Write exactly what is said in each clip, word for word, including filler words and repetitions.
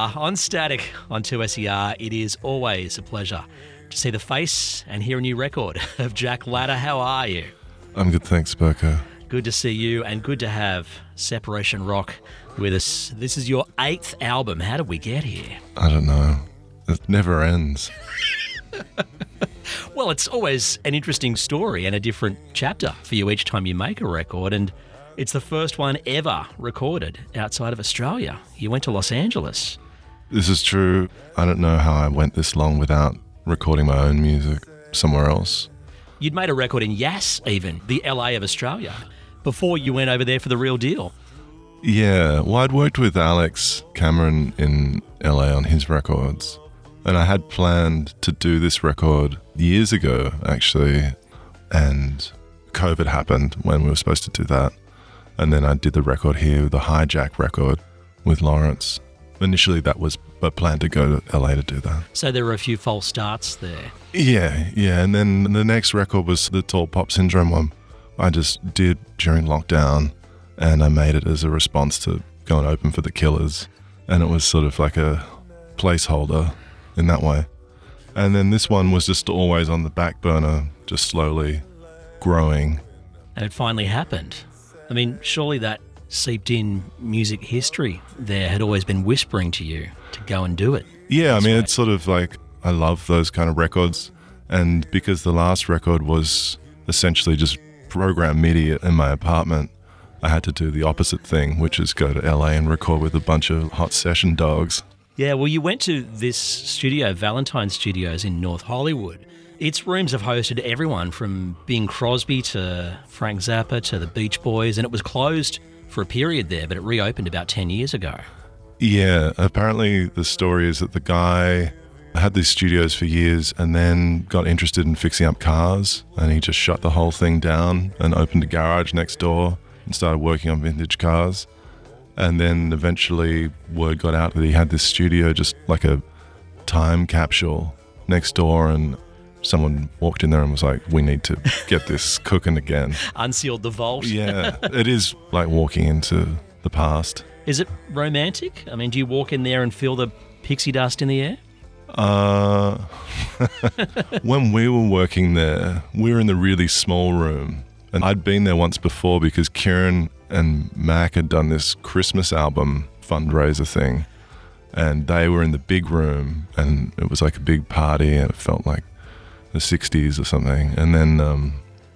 Ladder on Static on two S E R. It is always a pleasure to see the face and hear a new record of Jack Ladder. How are you? I'm good, thanks, Burko. Good to see you and good to have Separation Rock with us. This is your eighth album. How did we get here? I don't know. It never ends. Well, it's always an interesting story and a different chapter for you each time you make a record, and it's the first one ever recorded outside of Australia. You went to Los Angeles. This is true. I don't know how I went this long without recording my own music somewhere else. You'd made a record in Yass, even, the L A of Australia, before you went over there for the real deal. Yeah, well, I'd worked with Alex Cameron in L A on his records, and I had planned to do this record years ago, actually, and COVID happened when we were supposed to do that. And then I did the record here, the Hijack record with Lawrence. Initially, that was a plan to go to L A to do that. So there were a few false starts there. Yeah, yeah. And then the next record was the Tall Pop Syndrome one. I just did during lockdown, and I made it as a response to go and open for the Killers. And it was sort of like a placeholder in that way. And then this one was just always on the back burner, just slowly growing. And it finally happened. I mean, surely that seeped in music history there had always been whispering to you to go and do it. Yeah, I mean, way. It's sort of like, I love those kind of records. And because the last record was essentially just program MIDI in my apartment, I had to do the opposite thing, which is go to L A and record with a bunch of hot session dogs. Yeah, well, you went to this studio, Valentine Studios in North Hollywood. Its rooms have hosted everyone from Bing Crosby to Frank Zappa to the Beach Boys, and it was closed for a period there, but it reopened about ten years ago. Yeah, apparently the story is that the guy had these studios for years and then got interested in fixing up cars, and he just shut the whole thing down and opened a garage next door and started working on vintage cars. And then eventually word got out that he had this studio, just like a time capsule next door, and someone walked in there and was like, we need to get this cooking again. Unsealed the vault. Yeah, it is like walking into the past. Is it romantic? I mean, do you walk in there and feel the pixie dust in the air? Uh, when we were working there, we were in the really small room. And I'd been there once before because Kieran and Mac had done this Christmas album fundraiser thing. And they were in the big room, and it was like a big party, and it felt like the sixties or something. And then um,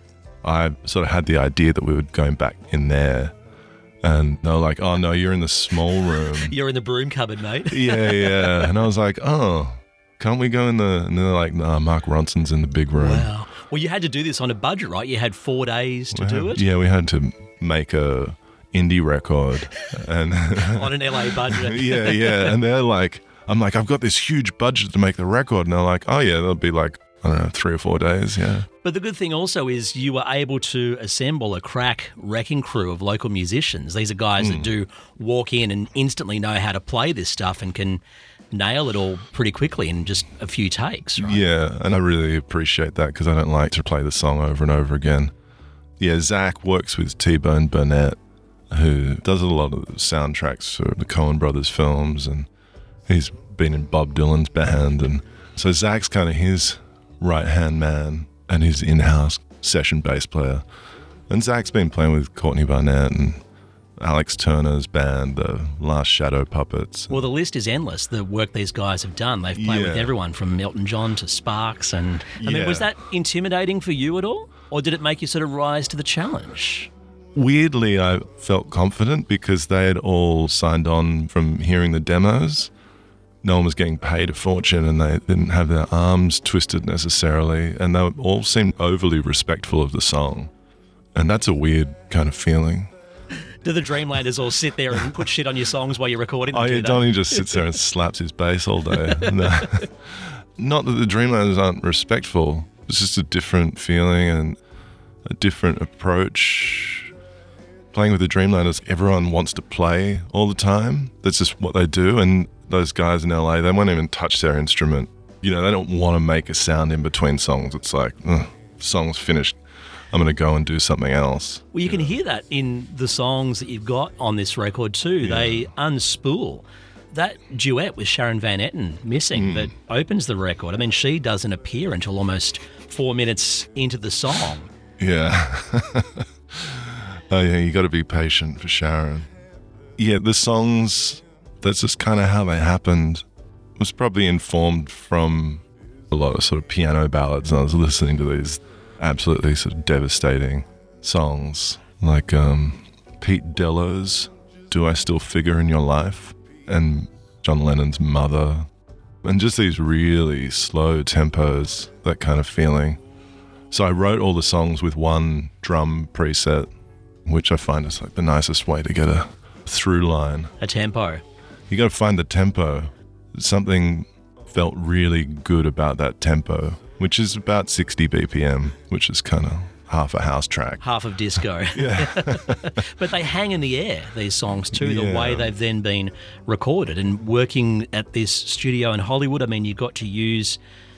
I sort of had the idea that we were going back in there. And they were like, oh, no, you're in the small room. You're in the broom cupboard, mate. yeah, yeah. And I was like, oh, can't we go in the... And they're like, no, Mark Ronson's in the big room. Wow. Well, you had to do this on a budget, right? You had four days to we do had, it? Yeah, we had to make a indie record. and on an L A budget. yeah, yeah. And they're like, I'm like, I've got this huge budget to make the record. And they're like, oh, yeah, that'll be like, I don't know, three or four days, yeah. But the good thing also is you were able to assemble a crack wrecking crew of local musicians. These are guys mm. that do walk in and instantly know how to play this stuff and can nail it all pretty quickly in just a few takes, right? Yeah, and I really appreciate that because I don't like to play the song over and over again. Yeah, Zach works with T-Bone Burnett, who does a lot of the soundtracks for the Coen Brothers films, and he's been in Bob Dylan's band. And so Zach's kind of his right-hand man and his in-house session bass player. And Zach's been playing with Courtney Barnett and Alex Turner's band, the Last Shadow Puppets. Well, the list is endless, the work these guys have done. They've played yeah. with everyone from Elton John to Sparks. And I yeah. mean, was that intimidating for you at all? Or did it make you sort of rise to the challenge? Weirdly, I felt confident because they had all signed on from hearing the demos. No one was getting paid a fortune, and they didn't have their arms twisted necessarily, and they all seemed overly respectful of the song. And that's a weird kind of feeling. Do the Dreamlanders all sit there and put shit on your songs while you're recording them? Oh, yeah, do Donnie just sits there and slaps his bass all day. No. Not that the Dreamlanders aren't respectful. It's just a different feeling and a different approach. Playing with the Dreamlanders, everyone wants to play all the time. That's just what they do. And those guys in L A, they won't even touch their instrument. You know, they don't want to make a sound in between songs. It's like, ugh, song's finished. I'm going to go and do something else. Well, you can hear that in the songs that you've got on this record too. Yeah. They unspool that duet with Sharon Van Etten, Missing, Mm. that opens the record, I mean, she doesn't appear until almost four minutes into the song. Yeah. Oh, yeah, you got to be patient for Sharon. Yeah, the songs, that's just kind of how they happened. It was probably informed from a lot of sort of piano ballads, and I was listening to these absolutely sort of devastating songs, like um, Pete Delo's Do I Still Figure in Your Life? And John Lennon's Mother. And just these really slow tempos, that kind of feeling. So I wrote all the songs with one drum preset, which I find is like the nicest way to get a through line. A tempo. You got to find the tempo. Something felt really good about that tempo, which is about sixty B P M, which is kind of half a house track. Half of disco. Yeah. But they hang in the air, these songs too, the Yeah. way they've then been recorded. And working at this studio in Hollywood, I mean, you got to use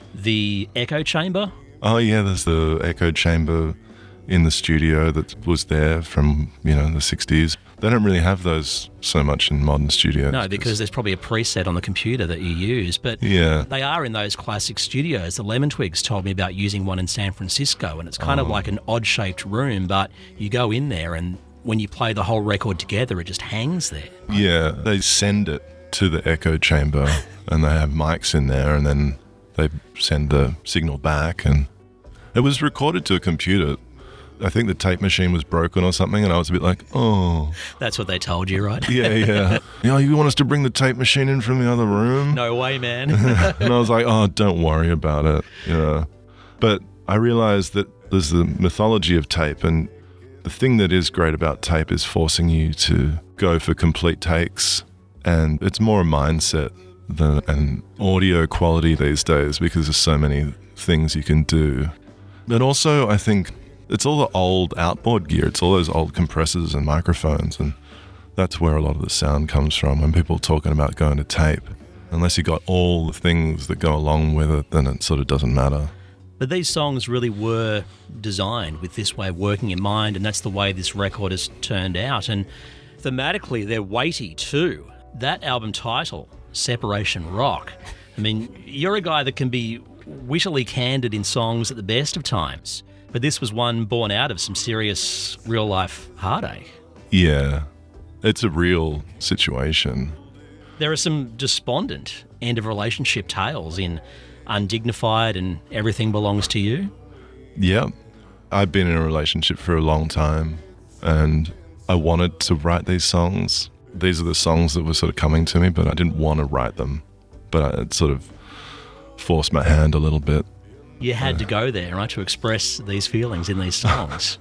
the echo chamber. Oh yeah, there's the echo chamber in the studio that was there from, you know, the sixties. They don't really have those so much in modern studios. No, because there's probably a preset on the computer that you use, but Yeah. they are in those classic studios. The Lemon Twigs told me about using one in San Francisco, and it's kind of like an odd-shaped room, but you go in there and when you play the whole record together, it just hangs there. Yeah, they send it to the echo chamber and they have mics in there, and then they send the signal back, and it was recorded to a computer. I think the tape machine was broken or something, and I was a bit like, oh. That's what they told you, right? Yeah, yeah. You know, you want us to bring the tape machine in from the other room? No way, man. And I was like, oh, don't worry about it. Yeah. But I realized that there's the mythology of tape, and the thing that is great about tape is forcing you to go for complete takes, and it's more a mindset than an audio quality these days because there's so many things you can do. But also, I think it's all the old outboard gear. It's all those old compressors and microphones, and that's where a lot of the sound comes from. When people are talking about going to tape, unless you got all the things that go along with it, then it sort of doesn't matter. But these songs really were designed with this way of working in mind, and that's the way this record has turned out. And thematically, they're weighty too. That album title, Separation Rock, I mean, you're a guy that can be wittily candid in songs at the best of times, but this was one born out of some serious real-life heartache. Yeah, it's a real situation. There are some despondent end-of-relationship tales in Undignified and Everything Belongs to You. Yeah, I've been in a relationship for a long time, and I wanted to write these songs. These are the songs that were sort of coming to me, but I didn't want to write them. But I, it sort of forced my hand a little bit. You had to go there, right, to express these feelings in these songs.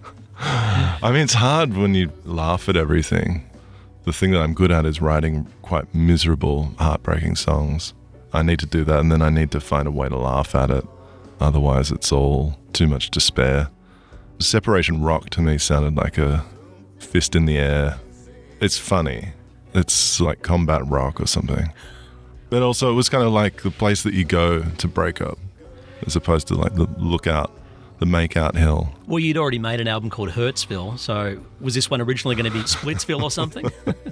I mean, it's hard when you laugh at everything. The thing that I'm good at is writing quite miserable, heartbreaking songs. I need to do that, and then I need to find a way to laugh at it. Otherwise, it's all too much despair. Separation Rock to me sounded like a fist in the air. It's funny. It's like combat rock or something. But also, it was kind of like the place that you go to break up, as opposed to like the lookout, the make-out hill. Well, you'd already made an album called Hurtsville, so was this one originally going to be Splitsville or something?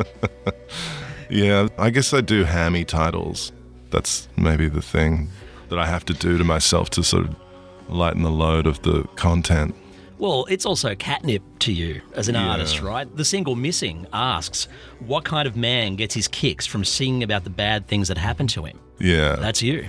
Yeah, I guess I do hammy titles. That's maybe the thing that I have to do to myself to sort of lighten the load of the content. Well, it's also catnip to you as an Yeah. artist, right? The single Missing asks, what kind of man gets his kicks from singing about the bad things that happen to him? Yeah. That's you.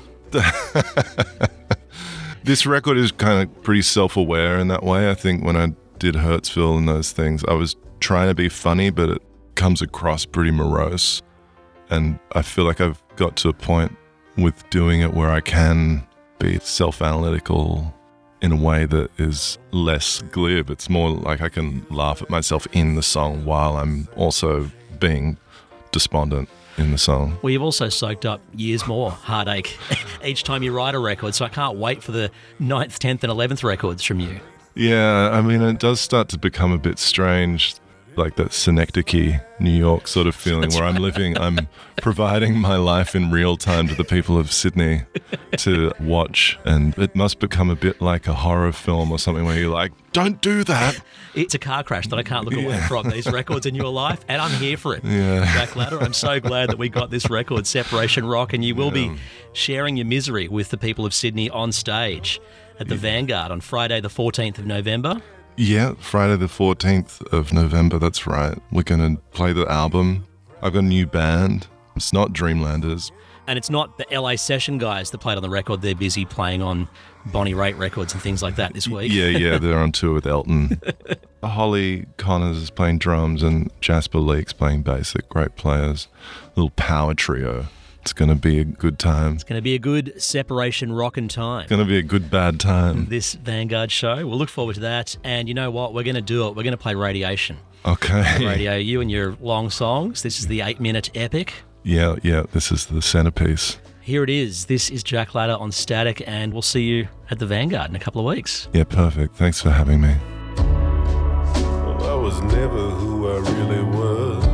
This record is kind of pretty self-aware in that way. I think when I did Hurtsville and those things, I was trying to be funny, but it comes across pretty morose. And I feel like I've got to a point with doing it where I can be self-analytical in a way that is less glib. It's more like I can laugh at myself in the song while I'm also being despondent in the song. Well, you've also soaked up years more heartache each time you write a record, so I can't wait for the ninth, tenth and eleventh records from you. Yeah, I mean, it does start to become a bit strange. like that Synecdoche, New York sort of feeling where I'm living, I'm providing my life in real time to the people of Sydney to watch. And it must become a bit like a horror film or something where you're like, don't do that. It's a car crash that I can't look away Yeah. from, these records in your life, and I'm here for it. Yeah. Jack Ladder, I'm so glad that we got this record, Separation Rock, and you will be sharing your misery with the people of Sydney on stage at the Vanguard on Friday the fourteenth of November. Yeah, Friday the fourteenth of November, that's right. We're going to play the album. I've got a new band. It's not Dreamlanders. And it's not the L A Session guys that played on the record. They're busy playing on Bonnie Raitt records and things like that this week. Yeah, yeah, they're on tour with Elton. Holly Connors is playing drums and Jasper Leake's playing bass. They're great players. Little power trio. It's going to be a good time. It's going to be a good separation rockin' time. It's going to be a good bad time. This Vanguard show. We'll look forward to that. And you know what? We're going to do it. We're going to play Radiation. Okay. Radio, you and your long songs. This is the eight-minute epic. Yeah, yeah, this is the centerpiece. Here it is. This is Jack Ladder on Static, and we'll see you at the Vanguard in a couple of weeks. Yeah, perfect. Thanks for having me. Well, I was never who I really was.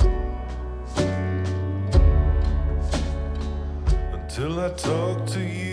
Until I talked to you.